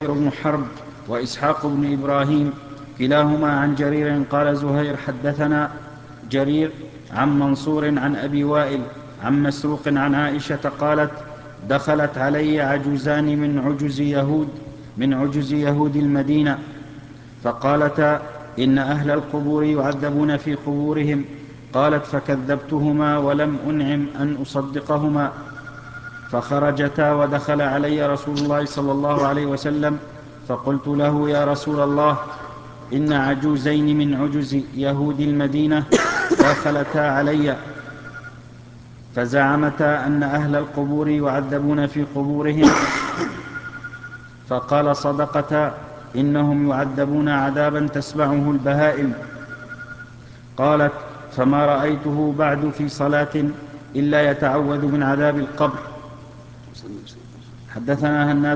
بن حرب وإسحاق بن إبراهيم كلاهما عن جرير قال زهير حدثنا جرير عن منصور عن أبي وائل عن مسروق عن عائشة قالت دخلت علي عجوزان من عجز يهود المدينة فقالتا إن أهل القبور يعذبون في قبورهم. قالت فكذبتهما ولم أنعم أن أصدقهما. فخرجتا ودخل علي رسول الله صلى الله عليه وسلم فقلت له يا رسول الله إن عجوزين من عجز يهود المدينة دخلتا علي فزعمتا أن أهل القبور يعذبون في قبورهم. فقال صدقتا إنهم يعذبون عذابا تسمعه البهائم. قالت فما رأيته بعد في صلاة إلا يتعوذ من عذاب القبر. حدثنا هناد